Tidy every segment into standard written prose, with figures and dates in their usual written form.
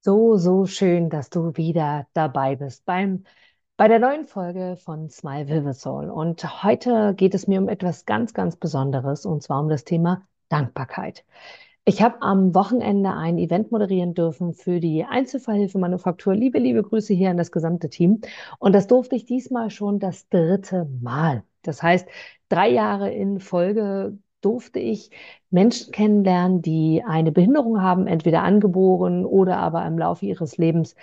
So schön, dass du wieder dabei bist bei der neuen Folge von Smile Vivid Soul. Und heute geht es mir um etwas ganz Besonderes, und zwar um das Thema Dankbarkeit. Ich habe am Wochenende ein Event moderieren dürfen für die Einzelfallhilfe Manufaktur. Liebe Grüße hier an das gesamte Team. Und das durfte ich diesmal schon das dritte Mal. Das heißt, 3 Jahre in Folge durfte ich Menschen kennenlernen, die eine Behinderung haben, entweder angeboren oder aber im Laufe ihres Lebens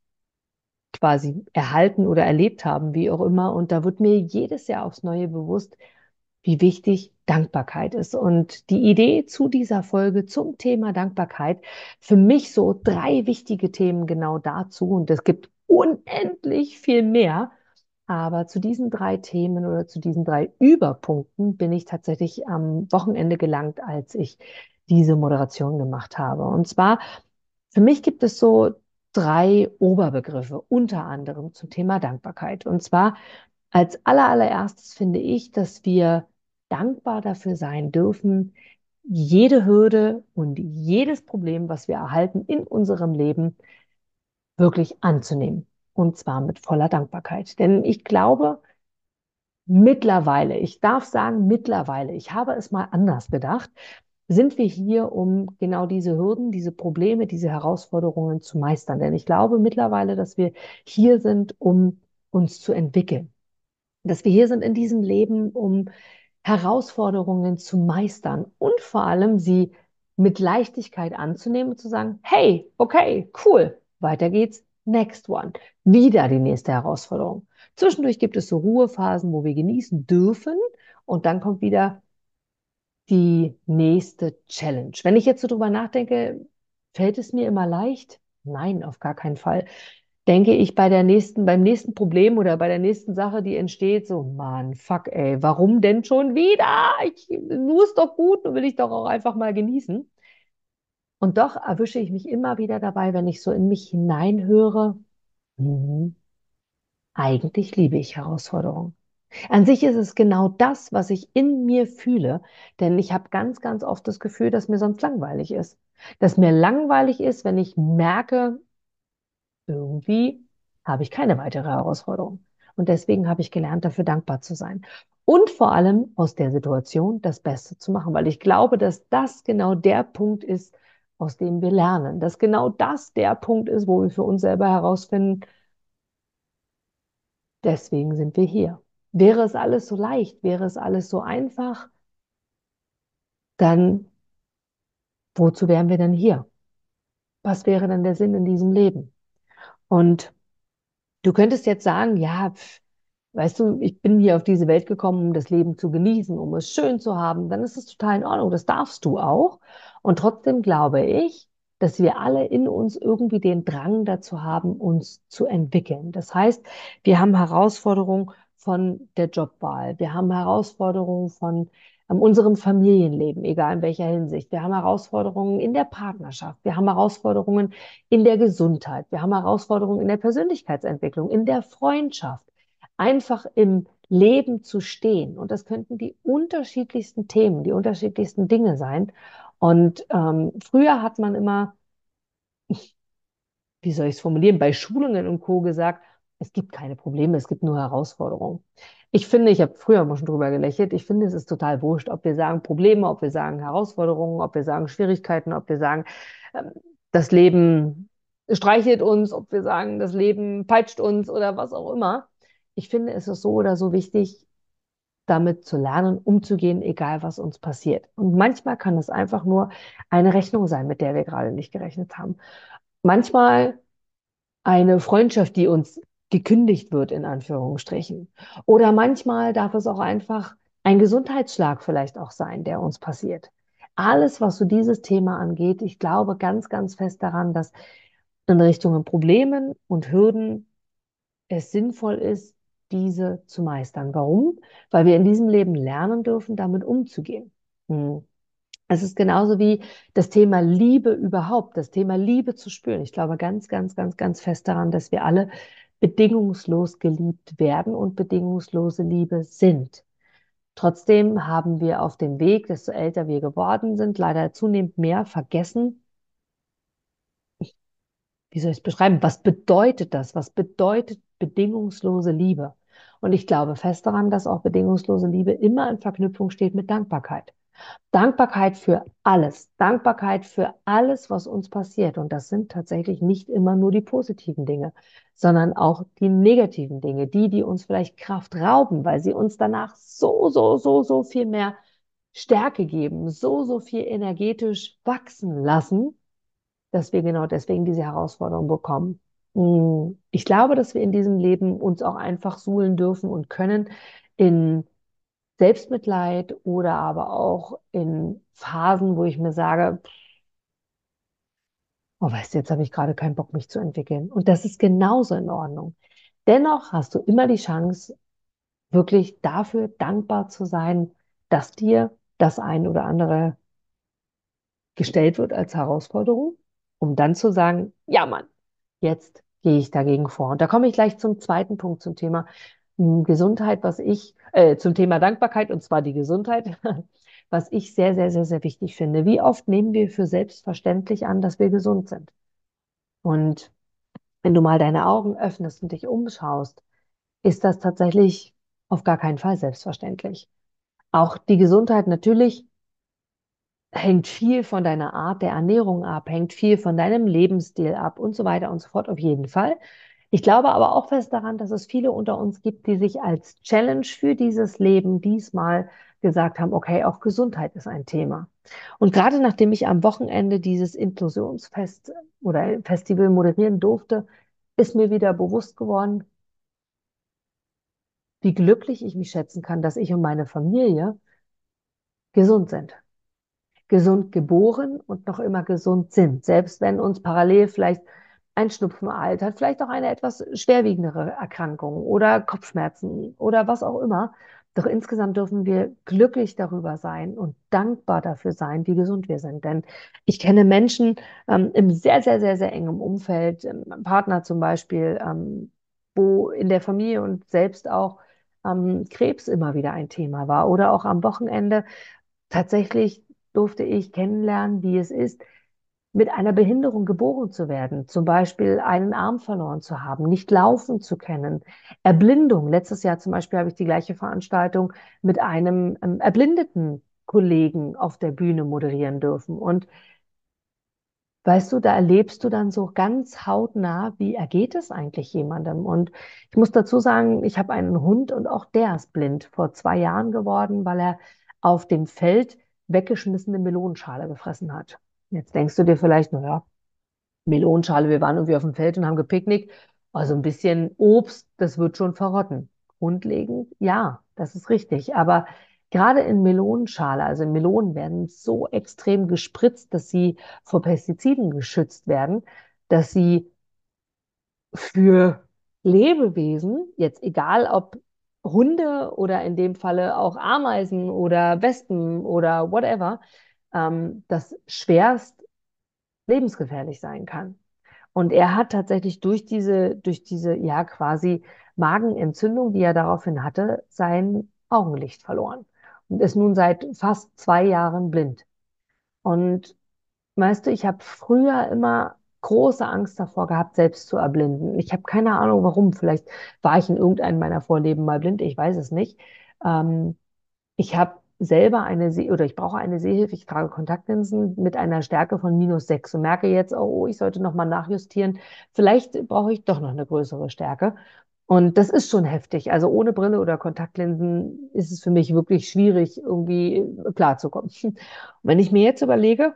quasi erhalten oder erlebt haben, wie auch immer. Und da wird mir jedes Jahr aufs Neue bewusst, wie wichtig Dankbarkeit ist. Und die Idee zu dieser Folge zum Thema Dankbarkeit, für mich so 3 wichtige Themen genau dazu. Und es gibt unendlich viel mehr. Aber zu diesen 3 Themen oder zu diesen 3 Überpunkten bin ich tatsächlich am Wochenende gelangt, als ich diese Moderation gemacht habe. Und zwar, für mich gibt es so 3 Oberbegriffe, unter anderem zum Thema Dankbarkeit. Und zwar als allererstes finde ich, dass wir dankbar dafür sein dürfen, jede Hürde und jedes Problem, was wir erhalten in unserem Leben, wirklich anzunehmen. Und zwar mit voller Dankbarkeit. Denn ich glaube, mittlerweile, ich darf sagen mittlerweile, ich habe es mal anders gedacht, sind wir hier, um genau diese Hürden, diese Probleme, diese Herausforderungen zu meistern. Denn ich glaube mittlerweile, dass wir hier sind, um uns zu entwickeln. Dass wir hier sind in diesem Leben, um Herausforderungen zu meistern und vor allem sie mit Leichtigkeit anzunehmen und zu sagen, hey, okay, cool, weiter geht's, next one, wieder die nächste Herausforderung. Zwischendurch gibt es so Ruhephasen, wo wir genießen dürfen, und dann kommt wieder die nächste Challenge. Wenn ich jetzt so drüber nachdenke, fällt es mir immer leicht? Nein, auf gar keinen Fall. Denke ich beim nächsten Problem oder bei der nächsten Sache, die entsteht, so, Mann, fuck, ey, warum denn schon wieder? Nur ist doch gut, nur will ich doch auch einfach mal genießen. Und doch erwische ich mich immer wieder dabei, wenn ich so in mich hineinhöre, hm, eigentlich liebe ich Herausforderungen. An sich ist es genau das, was ich in mir fühle, denn ich habe ganz oft das Gefühl, dass mir sonst langweilig ist. Dass mir langweilig ist, wenn ich merke, irgendwie habe ich keine weitere Herausforderung. Und deswegen habe ich gelernt, dafür dankbar zu sein. Und vor allem aus der Situation das Beste zu machen, weil ich glaube, dass das genau der Punkt ist, aus dem wir lernen. Dass genau das der Punkt ist, wo wir für uns selber herausfinden, deswegen sind wir hier. Wäre es alles so leicht, wäre es alles so einfach, dann wozu wären wir denn hier? Was wäre denn der Sinn in diesem Leben? Und du könntest jetzt sagen, ja, weißt du, ich bin hier auf diese Welt gekommen, um das Leben zu genießen, um es schön zu haben. Dann ist es total in Ordnung. Das darfst du auch. Und trotzdem glaube ich, dass wir alle in uns irgendwie den Drang dazu haben, uns zu entwickeln. Das heißt, wir haben Herausforderungen von der Jobwahl. Wir haben Herausforderungen von unserem Familienleben, egal in welcher Hinsicht. Wir haben Herausforderungen in der Partnerschaft. Wir haben Herausforderungen in der Gesundheit. Wir haben Herausforderungen in der Persönlichkeitsentwicklung, in der Freundschaft, einfach im Leben zu stehen. Und das könnten die unterschiedlichsten Themen, die unterschiedlichsten Dinge sein. Und früher hat man immer, wie soll ich es formulieren, bei Schulungen und Co. gesagt, es gibt keine Probleme, es gibt nur Herausforderungen. Ich finde, ich habe früher mal schon drüber gelächelt, ich finde, es ist total wurscht, ob wir sagen Probleme, ob wir sagen Herausforderungen, ob wir sagen Schwierigkeiten, ob wir sagen, ähm, das Leben streichelt uns, ob wir sagen, das Leben peitscht uns oder was auch immer. Ich finde, es ist so oder so wichtig, damit zu lernen, umzugehen, egal was uns passiert. Und manchmal kann es einfach nur eine Rechnung sein, mit der wir gerade nicht gerechnet haben. Manchmal eine Freundschaft, die uns gekündigt wird, in Anführungsstrichen. Oder manchmal darf es auch einfach ein Gesundheitsschlag vielleicht auch sein, der uns passiert. Alles, was so dieses Thema angeht, ich glaube ganz fest daran, dass in Richtung Problemen und Hürden es sinnvoll ist, diese zu meistern. Warum? Weil wir in diesem Leben lernen dürfen, damit umzugehen. Hm. Es ist genauso wie das Thema Liebe überhaupt, das Thema Liebe zu spüren. Ich glaube ganz fest daran, dass wir alle bedingungslos geliebt werden und bedingungslose Liebe sind. Trotzdem haben wir auf dem Weg, desto älter wir geworden sind, leider zunehmend mehr vergessen, wie soll ich es beschreiben? Was bedeutet das? Was bedeutet bedingungslose Liebe? Und ich glaube fest daran, dass auch bedingungslose Liebe immer in Verknüpfung steht mit Dankbarkeit. Dankbarkeit für alles. Dankbarkeit für alles, was uns passiert. Und das sind tatsächlich nicht immer nur die positiven Dinge, sondern auch die negativen Dinge, die uns vielleicht Kraft rauben, weil sie uns danach so viel mehr Stärke geben, so viel energetisch wachsen lassen, dass wir genau deswegen diese Herausforderung bekommen. Ich glaube, dass wir in diesem Leben uns auch einfach suhlen dürfen und können in Selbstmitleid oder aber auch in Phasen, wo ich mir sage, oh, weißt du, jetzt habe ich gerade keinen Bock, mich zu entwickeln. Und das ist genauso in Ordnung. Dennoch hast du immer die Chance, wirklich dafür dankbar zu sein, dass dir das ein oder andere gestellt wird als Herausforderung, um dann zu sagen, ja Mann, jetzt gehe ich dagegen vor. Und da komme ich gleich zum zweiten Punkt zum Thema Gesundheit, zum Thema Dankbarkeit, und zwar die Gesundheit, was ich sehr wichtig finde. Wie oft nehmen wir für selbstverständlich an, dass wir gesund sind? Und wenn du mal deine Augen öffnest und dich umschaust, ist das tatsächlich auf gar keinen Fall selbstverständlich. Auch die Gesundheit natürlich hängt viel von deiner Art der Ernährung ab, hängt viel von deinem Lebensstil ab und so weiter und so fort, auf jeden Fall. Ich glaube aber auch fest daran, dass es viele unter uns gibt, die sich als Challenge für dieses Leben diesmal gesagt haben, okay, auch Gesundheit ist ein Thema. Und gerade nachdem ich am Wochenende dieses Inklusionsfest oder Festival moderieren durfte, ist mir wieder bewusst geworden, wie glücklich ich mich schätzen kann, dass ich und meine Familie gesund sind. Gesund geboren und noch immer gesund sind. Selbst wenn uns parallel vielleicht ein Schnupfen ereilt hat, vielleicht auch eine etwas schwerwiegendere Erkrankung oder Kopfschmerzen oder was auch immer. Doch insgesamt dürfen wir glücklich darüber sein und dankbar dafür sein, wie gesund wir sind. Denn ich kenne Menschen im sehr engen Umfeld, Partner zum Beispiel, wo in der Familie und selbst auch Krebs immer wieder ein Thema war. Oder auch am Wochenende tatsächlich durfte ich kennenlernen, wie es ist, mit einer Behinderung geboren zu werden, zum Beispiel einen Arm verloren zu haben, nicht laufen zu können, Erblindung. Letztes Jahr zum Beispiel habe ich die gleiche Veranstaltung mit einem erblindeten Kollegen auf der Bühne moderieren dürfen. Und weißt du, da erlebst du dann so ganz hautnah, wie ergeht es eigentlich jemandem. Und ich muss dazu sagen, ich habe einen Hund und auch der ist blind vor 2 Jahren geworden, weil er auf dem Feld weggeschmissene Melonenschale gefressen hat. Jetzt denkst du dir vielleicht, naja, Melonenschale, wir waren irgendwie auf dem Feld und haben gepicknickt. Also ein bisschen Obst, das wird schon verrotten. Grundlegend, ja, das ist richtig. Aber gerade in Melonenschale, also Melonen werden so extrem gespritzt, dass sie vor Pestiziden geschützt werden, dass sie für Lebewesen, jetzt egal ob Hunde oder in dem Falle auch Ameisen oder Wespen oder whatever, das schwerst lebensgefährlich sein kann. Und er hat tatsächlich durch diese, ja, quasi Magenentzündung, die er daraufhin hatte, sein Augenlicht verloren und ist nun seit fast 2 Jahren blind. Und weißt du, ich habe früher immer große Angst davor gehabt, selbst zu erblinden. Ich habe keine Ahnung warum. Vielleicht war ich in irgendeinem meiner Vorleben mal blind, ich weiß es nicht. Ähm, Ich habe selber oder ich brauche eine Sehhilfe. Ich trage Kontaktlinsen mit einer Stärke von -6 und merke jetzt, oh, ich sollte nochmal nachjustieren. Vielleicht brauche ich doch noch eine größere Stärke. Und das ist schon heftig. Also ohne Brille oder Kontaktlinsen ist es für mich wirklich schwierig, irgendwie klarzukommen. Und wenn ich mir jetzt überlege,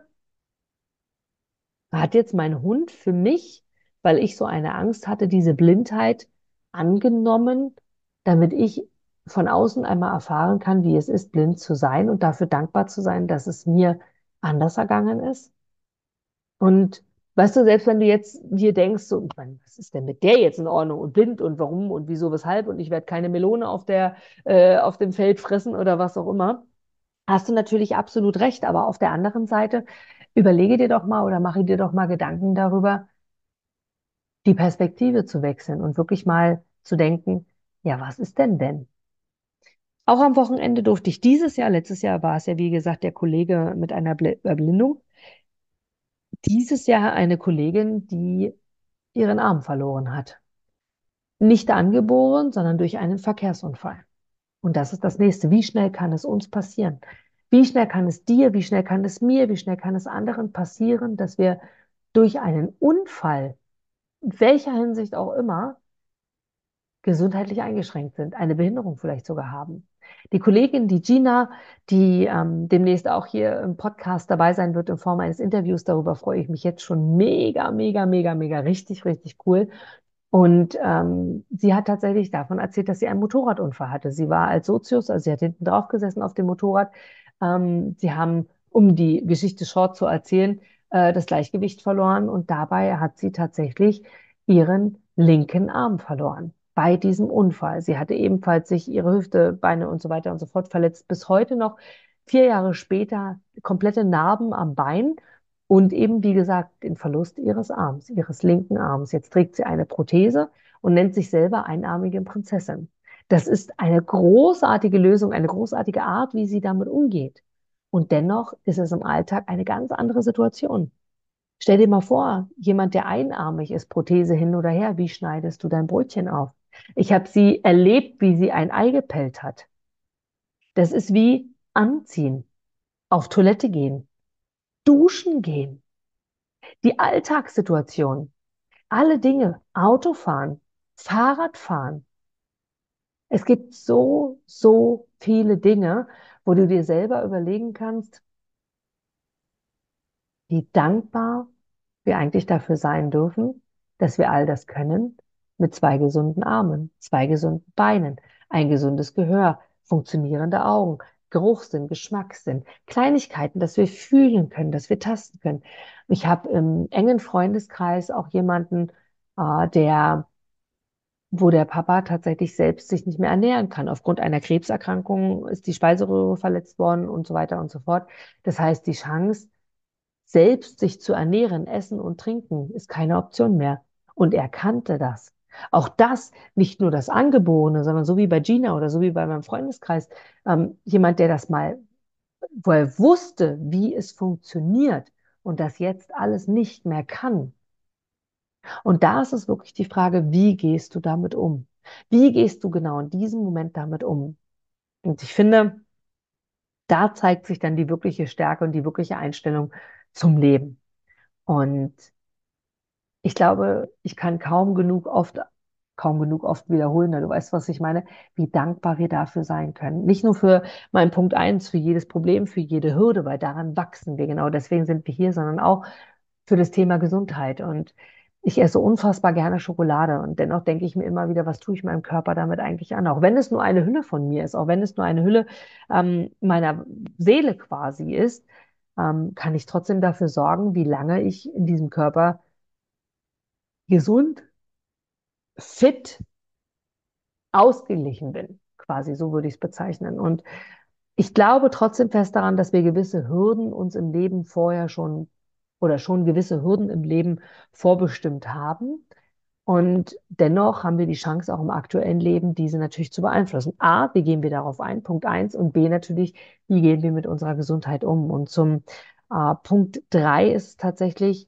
hat jetzt mein Hund für mich, weil ich so eine Angst hatte, diese Blindheit angenommen, damit ich von außen einmal erfahren kann, wie es ist, blind zu sein und dafür dankbar zu sein, dass es mir anders ergangen ist. Und weißt du, selbst wenn du jetzt dir denkst, so, ich meine, was ist denn mit der jetzt in Ordnung und blind und warum und wieso, weshalb und ich werde keine Melone auf dem Feld fressen oder was auch immer, hast du natürlich absolut recht. Aber auf der anderen Seite überlege dir doch mal oder mache dir doch mal Gedanken darüber, die Perspektive zu wechseln und wirklich mal zu denken, ja, was ist denn denn? Auch am Wochenende durfte ich dieses Jahr, letztes Jahr war es ja, wie gesagt, der Kollege mit einer Erblindung, dieses Jahr eine Kollegin, die ihren Arm verloren hat. Nicht angeboren, sondern durch einen Verkehrsunfall. Und das ist das Nächste. Wie schnell kann es uns passieren? Wie schnell kann es dir, wie schnell kann es mir, wie schnell kann es anderen passieren, dass wir durch einen Unfall, in welcher Hinsicht auch immer, gesundheitlich eingeschränkt sind, eine Behinderung vielleicht sogar haben. Die Kollegin, die Gina, die demnächst auch hier im Podcast dabei sein wird in Form eines Interviews, darüber freue ich mich jetzt schon mega, mega, mega, mega, richtig, richtig cool. Und sie hat tatsächlich davon erzählt, dass sie einen Motorradunfall hatte. Sie war als Sozius, also sie hat hinten drauf gesessen auf dem Motorrad. Sie haben, um die Geschichte short zu erzählen, das Gleichgewicht verloren und dabei hat sie tatsächlich ihren linken Arm verloren bei diesem Unfall. Sie hatte ebenfalls sich ihre Hüfte, Beine und so weiter und so fort verletzt. Bis heute noch, 4 Jahre später, komplette Narben am Bein. Und eben, wie gesagt, den Verlust ihres Arms, ihres linken Arms. Jetzt trägt sie eine Prothese und nennt sich selber einarmige Prinzessin. Das ist eine großartige Lösung, eine großartige Art, wie sie damit umgeht. Und dennoch ist es im Alltag eine ganz andere Situation. Stell dir mal vor, jemand, der einarmig ist, Prothese hin oder her, wie schneidest du dein Brötchen auf? Ich habe sie erlebt, wie sie ein Ei gepellt hat. Das ist wie anziehen, auf Toilette gehen, duschen gehen, die Alltagssituation. Alle Dinge, Autofahren, Fahrradfahren. Es gibt so, so viele Dinge, wo du dir selber überlegen kannst, wie dankbar wir eigentlich dafür sein dürfen, dass wir all das können mit zwei gesunden Armen, zwei gesunden Beinen, ein gesundes Gehör, funktionierende Augen, Geruchssinn, Geschmackssinn, Kleinigkeiten, dass wir fühlen können, dass wir tasten können. Ich habe im engen Freundeskreis auch jemanden, der wo der Papa tatsächlich selbst sich nicht mehr ernähren kann. Aufgrund einer Krebserkrankung ist die Speiseröhre verletzt worden und so weiter und so fort. Das heißt, die Chance, selbst sich zu ernähren, essen und trinken, ist keine Option mehr. Und er kannte das. Auch das, nicht nur das Angeborene, sondern so wie bei Gina oder so wie bei meinem Freundeskreis, jemand, der das mal, wo er wusste, wie es funktioniert und das jetzt alles nicht mehr kann. Und da ist es wirklich die Frage, wie gehst du damit um? Wie gehst du genau in diesem Moment damit um? Und ich finde, da zeigt sich dann die wirkliche Stärke und die wirkliche Einstellung zum Leben. Und ich glaube, ich kann kaum genug oft wiederholen, du weißt, was ich meine, wie dankbar wir dafür sein können. Nicht nur für meinen Punkt eins, für jedes Problem, für jede Hürde, weil daran wachsen wir, genau deswegen sind wir hier, sondern auch für das Thema Gesundheit. Und ich esse unfassbar gerne Schokolade und dennoch denke ich mir immer wieder, was tue ich meinem Körper damit eigentlich an? Auch wenn es nur eine Hülle von mir ist, auch wenn es nur eine Hülle meiner Seele quasi ist, kann ich trotzdem dafür sorgen, wie lange ich in diesem Körper gesund, fit, ausgeglichen bin. Quasi so würde ich es bezeichnen. Und ich glaube trotzdem fest daran, dass wir gewisse Hürden uns im Leben vorher schon oder schon gewisse Hürden im Leben vorbestimmt haben. Und dennoch haben wir die Chance, auch im aktuellen Leben diese natürlich zu beeinflussen. A, wie gehen wir darauf ein? Punkt eins. Und B, natürlich, wie gehen wir mit unserer Gesundheit um? Und zum Punkt drei ist es tatsächlich,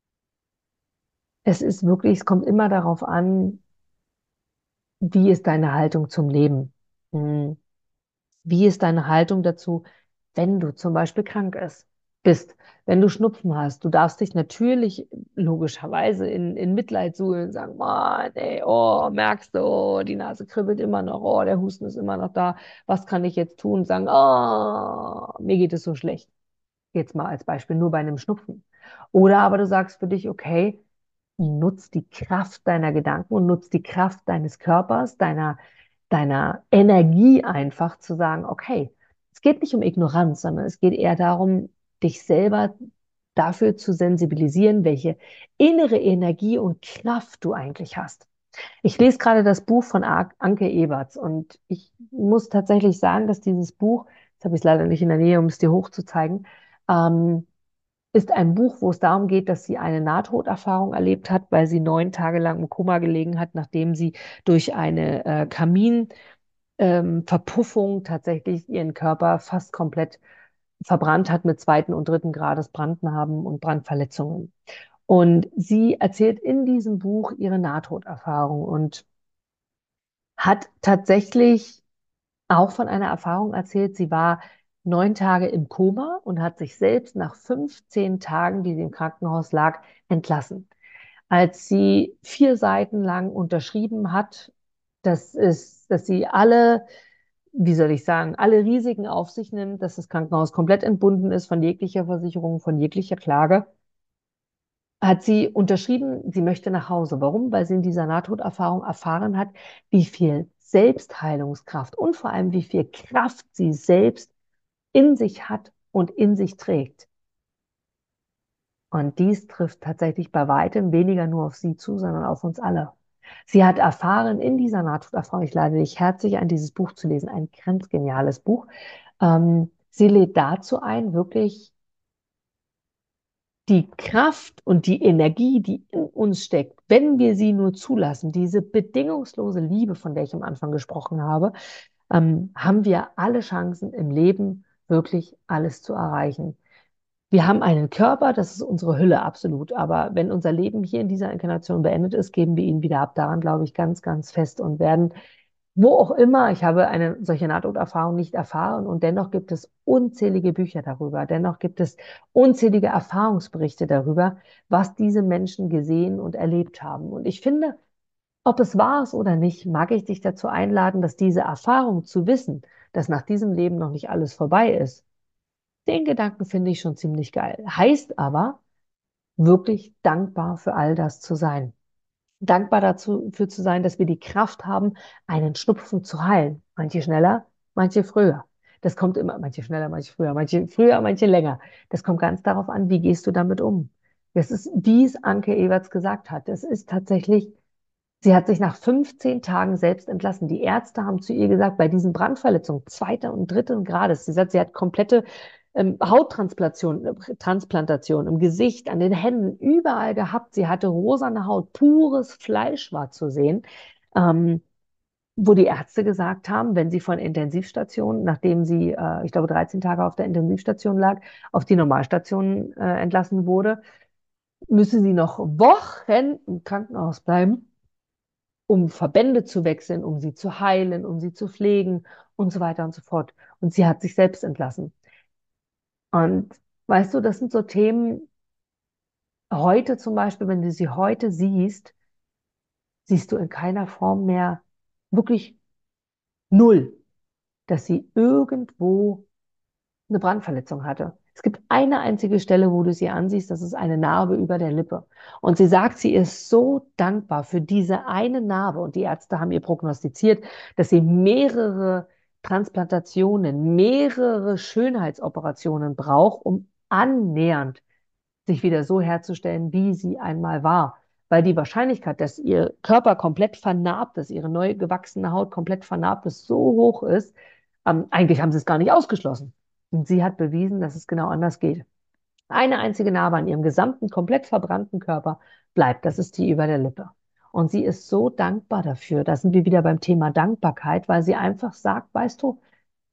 es ist wirklich, es kommt immer darauf an, wie ist deine Haltung zum Leben? Hm. Wie ist deine Haltung dazu, wenn du zum Beispiel bist, wenn du Schnupfen hast? Du darfst dich natürlich logischerweise in Mitleid suhlen und sagen, Mann, ey, oh, merkst du, oh, die Nase kribbelt immer noch, oh, der Husten ist immer noch da, was kann ich jetzt tun? Sagen, oh, mir geht es so schlecht. Jetzt mal als Beispiel nur bei einem Schnupfen. Oder aber du sagst für dich, okay, nutz die Kraft deiner Gedanken und nutz die Kraft deines Körpers, deiner Energie einfach zu sagen, okay, es geht nicht um Ignoranz, sondern es geht eher darum, dich selber dafür zu sensibilisieren, welche innere Energie und Kraft du eigentlich hast. Ich lese gerade das Buch von Anke Eberts und ich muss tatsächlich sagen, dass dieses Buch, jetzt habe ich es leider nicht in der Nähe, um es dir hochzuzeigen, ähm, ist ein Buch, wo es darum geht, dass sie eine Nahtoderfahrung erlebt hat, weil sie 9 Tage lang im Koma gelegen hat, nachdem sie durch eine Verpuffung tatsächlich ihren Körper fast komplett verbrannt hat mit zweiten und dritten Grades Brandnarben und Brandverletzungen. Und sie erzählt in diesem Buch ihre Nahtoderfahrung und hat tatsächlich auch von einer Erfahrung erzählt. Sie war 9 Tage im Koma und hat sich selbst nach 15 Tagen, die sie im Krankenhaus lag, entlassen. Als sie 4 Seiten lang unterschrieben hat, dass sie alle, wie soll ich sagen, alle Risiken auf sich nimmt, dass das Krankenhaus komplett entbunden ist von jeglicher Versicherung, von jeglicher Klage, hat sie unterschrieben, sie möchte nach Hause. Warum? Weil sie in dieser Nahtoderfahrung erfahren hat, wie viel Selbstheilungskraft und vor allem wie viel Kraft sie selbst in sich hat und in sich trägt. Und dies trifft tatsächlich bei weitem weniger nur auf sie zu, sondern auf uns alle. Sie hat erfahren in dieser Nahtoderfahrung, ich lade dich herzlich ein, dieses Buch zu lesen, ein ganz geniales Buch. Sie lädt dazu ein, wirklich die Kraft und die Energie, die in uns steckt, wenn wir sie nur zulassen, diese bedingungslose Liebe, von der ich am Anfang gesprochen habe, haben wir alle Chancen im Leben, wirklich alles zu erreichen. Wir haben einen Körper, das ist unsere Hülle, absolut. Aber wenn unser Leben hier in dieser Inkarnation beendet ist, geben wir ihn wieder ab. Daran glaube ich ganz, ganz fest und werden, wo auch immer, ich habe eine solche Nahtoderfahrung nicht erfahren und dennoch gibt es unzählige Bücher darüber. Dennoch gibt es unzählige Erfahrungsberichte darüber, was diese Menschen gesehen und erlebt haben. Und ich finde, ob es wahr ist oder nicht, mag ich dich dazu einladen, dass diese Erfahrung zu wissen, dass nach diesem Leben noch nicht alles vorbei ist, den Gedanken finde ich schon ziemlich geil. Heißt aber, wirklich dankbar für all das zu sein. Dankbar dazu für zu sein, dass wir die Kraft haben, einen Schnupfen zu heilen. Manche schneller, manche früher. Das kommt immer, manche schneller, manche früher, manche länger. Das kommt ganz darauf an, wie gehst du damit um. Das ist, wie es Anke Ewerts gesagt hat. Das ist tatsächlich, sie hat sich nach 15 Tagen selbst entlassen. Die Ärzte haben zu ihr gesagt, bei diesen Brandverletzungen zweiter und dritten Grades, sie sagt, sie hat komplette Transplantation im Gesicht, an den Händen, überall gehabt. Sie hatte rosane Haut, pures Fleisch war zu sehen. Ähm, Wo die Ärzte gesagt haben, wenn sie von Intensivstation, nachdem sie, ich glaube, 13 Tage auf der Intensivstation lag, auf die Normalstation entlassen wurde, müsse sie noch Wochen im Krankenhaus bleiben, um Verbände zu wechseln, um sie zu heilen, um sie zu pflegen und so weiter und so fort. Und sie hat sich selbst entlassen. Und weißt du, das sind so Themen, heute zum Beispiel, wenn du sie heute siehst, siehst du in keiner Form mehr wirklich null, dass sie irgendwo eine Brandverletzung hatte. Es gibt eine einzige Stelle, wo du sie ansiehst, das ist eine Narbe über der Lippe. Und sie sagt, sie ist so dankbar für diese eine Narbe. Und die Ärzte haben ihr prognostiziert, dass sie mehrere Transplantationen, mehrere Schönheitsoperationen braucht, um annähernd sich wieder so herzustellen, wie sie einmal war. Weil die Wahrscheinlichkeit, dass ihr Körper komplett vernarbt ist, ihre neu gewachsene Haut komplett vernarbt ist, so hoch ist, eigentlich haben sie es gar nicht ausgeschlossen. Und sie hat bewiesen, dass es genau anders geht. Eine einzige Narbe an ihrem gesamten, komplett verbrannten Körper bleibt. Das ist die über der Lippe. Und sie ist so dankbar dafür. Da sind wir wieder beim Thema Dankbarkeit, weil sie einfach sagt, weißt du,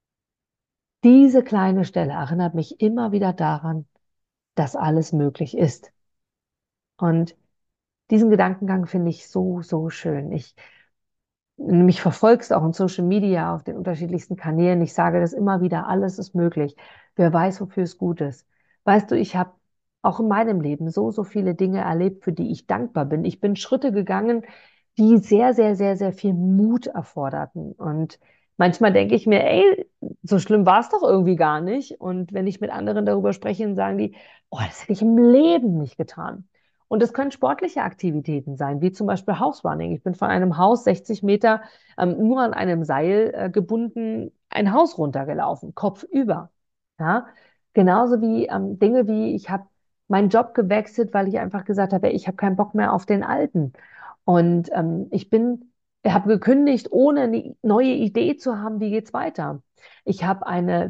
diese kleine Stelle erinnert mich immer wieder daran, dass alles möglich ist. Und diesen Gedankengang finde ich so, so schön. Mich verfolgst auch in Social Media, auf den unterschiedlichsten Kanälen. Ich sage das immer wieder, alles ist möglich. Wer weiß, wofür es gut ist. Weißt du, ich habe auch in meinem Leben so, so viele Dinge erlebt, für die ich dankbar bin. Ich bin Schritte gegangen, die sehr, sehr, sehr, sehr viel Mut erforderten. Und manchmal denke ich mir, ey, so schlimm war es doch irgendwie gar nicht. Und wenn ich mit anderen darüber spreche, dann sagen die, oh, das hätte ich im Leben nicht getan. Und es können sportliche Aktivitäten sein, wie zum Beispiel Houserunning. Ich bin von einem Haus 60 Meter nur an einem Seil gebunden, ein Haus runtergelaufen, kopfüber. Ja? Genauso wie Dinge wie, ich habe meinen Job gewechselt, weil ich einfach gesagt habe, ey, ich habe keinen Bock mehr auf den alten. Und ich habe gekündigt, ohne eine neue Idee zu haben, wie geht's weiter. Ich habe eine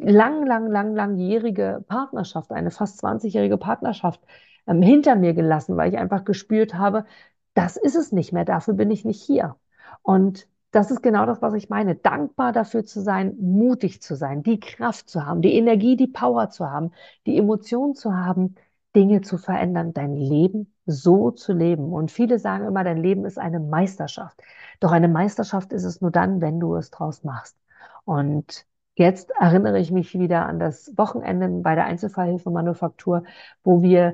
langjährige Partnerschaft, eine fast 20-jährige Partnerschaft hinter mir gelassen, weil ich einfach gespürt habe, das ist es nicht mehr, dafür bin ich nicht hier. Und das ist genau das, was ich meine. Dankbar dafür zu sein, mutig zu sein, die Kraft zu haben, die Energie, die Power zu haben, die Emotion zu haben, Dinge zu verändern, dein Leben so zu leben. Und viele sagen immer, dein Leben ist eine Meisterschaft. Doch eine Meisterschaft ist es nur dann, wenn du es draus machst. Und jetzt erinnere ich mich wieder an das Wochenende bei der Einzelfallhilfe Manufaktur, wo wir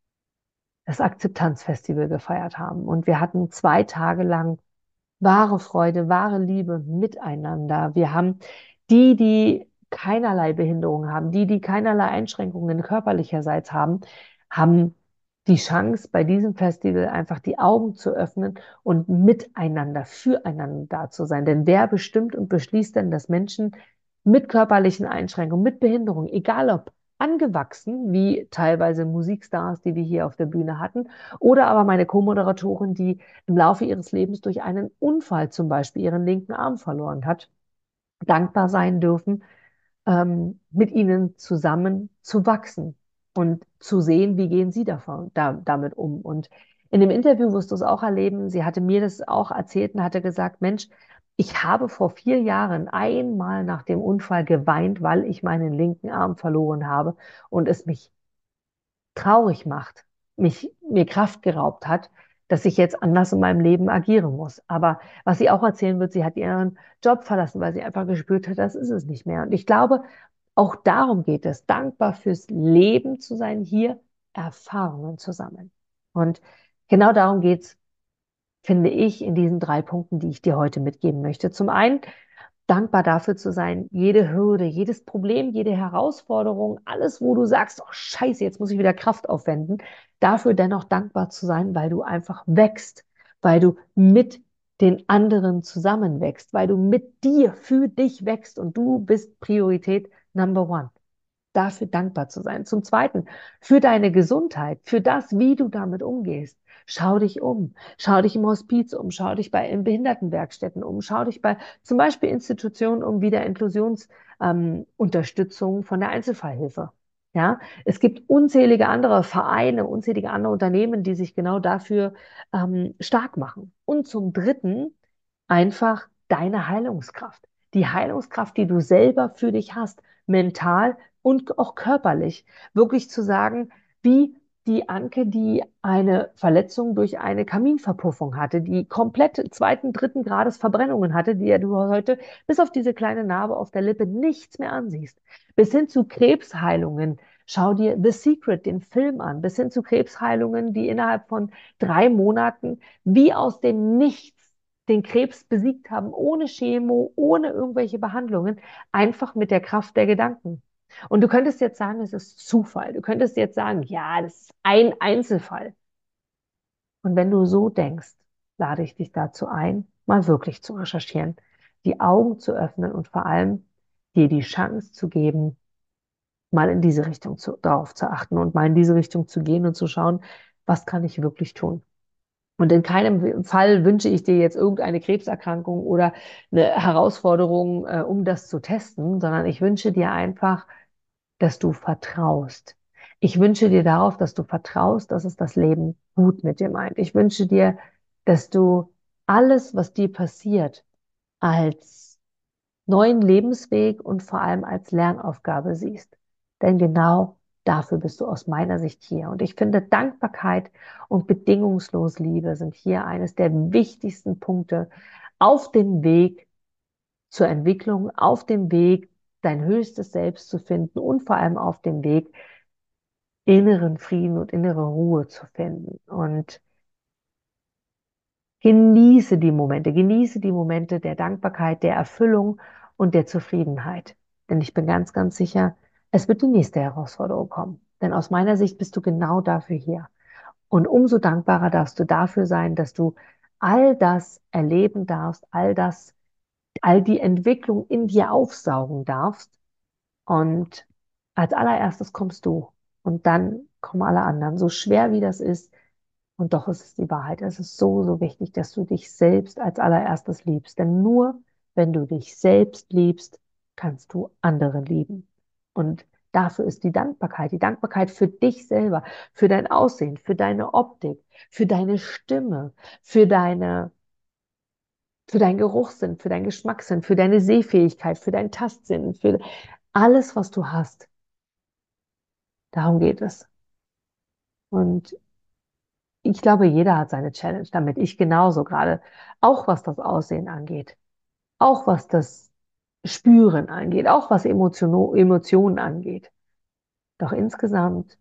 das Akzeptanzfestival gefeiert haben. Und wir hatten 2 Tage lang wahre Freude, wahre Liebe miteinander. Wir haben die keinerlei Behinderung haben, die keinerlei Einschränkungen körperlicherseits haben, haben die Chance, bei diesem Festival einfach die Augen zu öffnen und miteinander, füreinander da zu sein. Denn wer bestimmt und beschließt denn, dass Menschen mit körperlichen Einschränkungen, mit Behinderung, egal ob angewachsen, wie teilweise Musikstars, die wir hier auf der Bühne hatten, oder aber meine Co-Moderatorin, die im Laufe ihres Lebens durch einen Unfall zum Beispiel ihren linken Arm verloren hat, dankbar sein dürfen, mit ihnen zusammen zu wachsen und zu sehen, wie gehen sie damit um. Und in dem Interview wirst du es auch erleben, sie hatte mir das auch erzählt und hatte gesagt, Mensch, ich habe vor 4 Jahren einmal nach dem Unfall geweint, weil ich meinen linken Arm verloren habe und es mich traurig macht, mir Kraft geraubt hat, dass ich jetzt anders in meinem Leben agieren muss. Aber was sie auch erzählen wird, sie hat ihren Job verlassen, weil sie einfach gespürt hat, das ist es nicht mehr. Und ich glaube, auch darum geht es, dankbar fürs Leben zu sein, hier Erfahrungen zu sammeln. Und genau darum geht es, finde ich, in diesen 3 Punkten, die ich dir heute mitgeben möchte. Zum einen dankbar dafür zu sein, jede Hürde, jedes Problem, jede Herausforderung, alles, wo du sagst, oh Scheiße, jetzt muss ich wieder Kraft aufwenden, dafür dennoch dankbar zu sein, weil du einfach wächst, weil du mit den anderen zusammenwächst, weil du mit dir, für dich wächst und du bist Priorität Number One, dafür dankbar zu sein. Zum Zweiten, für deine Gesundheit, für das, wie du damit umgehst. Schau dich um. Schau dich im Hospiz um. Schau dich in Behindertenwerkstätten um. Schau dich bei zum Beispiel Institutionen um wie der Inklusionsunterstützung von der Einzelfallhilfe. Ja, es gibt unzählige andere Vereine, unzählige andere Unternehmen, die sich genau dafür stark machen. Und zum Dritten einfach deine Heilungskraft. Die Heilungskraft, die du selber für dich hast, mental und auch körperlich. Wirklich zu sagen, wie die Anke, die eine Verletzung durch eine Kaminverpuffung hatte, die komplett 2., 3. Grades Verbrennungen hatte, die ja du heute bis auf diese kleine Narbe auf der Lippe nichts mehr ansiehst. Bis hin zu Krebsheilungen. Schau dir The Secret, den Film an, bis hin zu Krebsheilungen, die innerhalb von 3 Monaten wie aus dem Nichts den Krebs besiegt haben, ohne Chemo, ohne irgendwelche Behandlungen, einfach mit der Kraft der Gedanken. Und du könntest jetzt sagen, es ist Zufall. Du könntest jetzt sagen, ja, das ist ein Einzelfall. Und wenn du so denkst, lade ich dich dazu ein, mal wirklich zu recherchieren, die Augen zu öffnen und vor allem dir die Chance zu geben, mal in diese Richtung darauf zu achten und mal in diese Richtung zu gehen und zu schauen, was kann ich wirklich tun. Und in keinem Fall wünsche ich dir jetzt irgendeine Krebserkrankung oder eine Herausforderung, um das zu testen, sondern ich wünsche dir einfach, dass du vertraust. Ich wünsche dir darauf, dass du vertraust, dass es das Leben gut mit dir meint. Ich wünsche dir, dass du alles, was dir passiert, als neuen Lebensweg und vor allem als Lernaufgabe siehst. Denn genau dafür bist du aus meiner Sicht hier. Und ich finde, Dankbarkeit und bedingungslos Liebe sind hier eines der wichtigsten Punkte auf dem Weg zur Entwicklung, auf dem Weg, dein höchstes Selbst zu finden und vor allem auf dem Weg, inneren Frieden und innere Ruhe zu finden. Und genieße die Momente der Dankbarkeit, der Erfüllung und der Zufriedenheit. Denn ich bin ganz, ganz sicher, es wird die nächste Herausforderung kommen. Denn aus meiner Sicht bist du genau dafür hier. Und umso dankbarer darfst du dafür sein, dass du all das erleben darfst, all die Entwicklung in dir aufsaugen darfst. Und als allererstes kommst du und dann kommen alle anderen. So schwer wie das ist, und doch ist es die Wahrheit. Es ist so, so wichtig, dass du dich selbst als allererstes liebst. Denn nur wenn du dich selbst liebst, kannst du andere lieben. Und dafür ist die Dankbarkeit für dich selber, für dein Aussehen, für deine Optik, für deine Stimme, für für deinen Geruchssinn, für deinen Geschmackssinn, für deine Sehfähigkeit, für deinen Tastsinn, für alles, was du hast. Darum geht es. Und ich glaube, jeder hat seine Challenge damit. Ich genauso gerade. Auch was das Aussehen angeht. Auch was das Spüren angeht. Auch was Emotionen angeht. Doch insgesamt,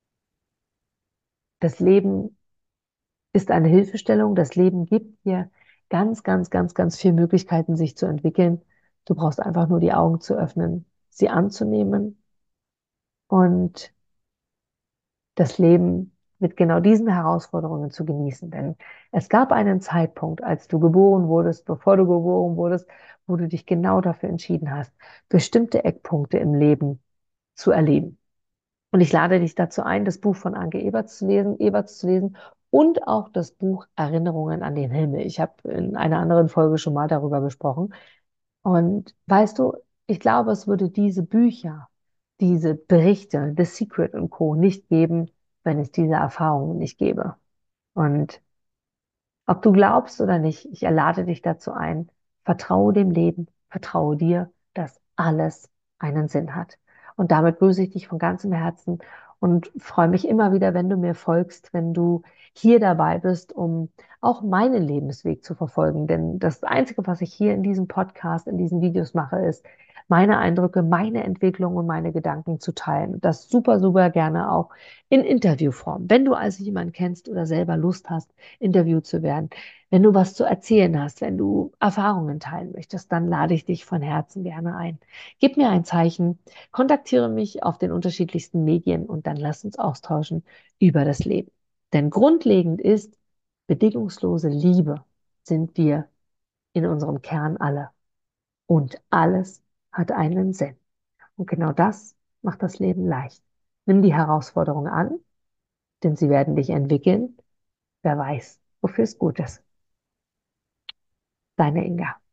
das Leben ist eine Hilfestellung. Das Leben gibt dir ganz, ganz, ganz, ganz viele Möglichkeiten, sich zu entwickeln. Du brauchst einfach nur die Augen zu öffnen, sie anzunehmen und das Leben mit genau diesen Herausforderungen zu genießen. Denn es gab einen Zeitpunkt, als du geboren wurdest, bevor du geboren wurdest, wo du dich genau dafür entschieden hast, bestimmte Eckpunkte im Leben zu erleben. Und ich lade dich dazu ein, das Buch von Anke Eberts zu lesen und auch das Buch Erinnerungen an den Himmel. Ich habe in einer anderen Folge schon mal darüber gesprochen. Und weißt du, ich glaube, es würde diese Bücher, diese Berichte, The Secret und Co. nicht geben, wenn es diese Erfahrungen nicht gäbe. Und ob du glaubst oder nicht, ich lade dich dazu ein, vertraue dem Leben, vertraue dir, dass alles einen Sinn hat. Und damit grüße ich dich von ganzem Herzen und freue mich immer wieder, wenn du mir folgst, wenn du hier dabei bist, um auch meinen Lebensweg zu verfolgen. Denn das Einzige, was ich hier in diesem Podcast, in diesen Videos mache, ist, meine Eindrücke, meine Entwicklung und meine Gedanken zu teilen. Und das super, super gerne auch in Interviewform. Wenn du also jemanden kennst oder selber Lust hast, interviewt zu werden. Wenn du was zu erzählen hast, wenn du Erfahrungen teilen möchtest, dann lade ich dich von Herzen gerne ein. Gib mir ein Zeichen, kontaktiere mich auf den unterschiedlichsten Medien und dann lass uns austauschen über das Leben. Denn grundlegend ist, bedingungslose Liebe sind wir in unserem Kern alle. Und alles hat einen Sinn. Und genau das macht das Leben leicht. Nimm die Herausforderungen an, denn sie werden dich entwickeln. Wer weiß, wofür es gut ist. Deine Inga.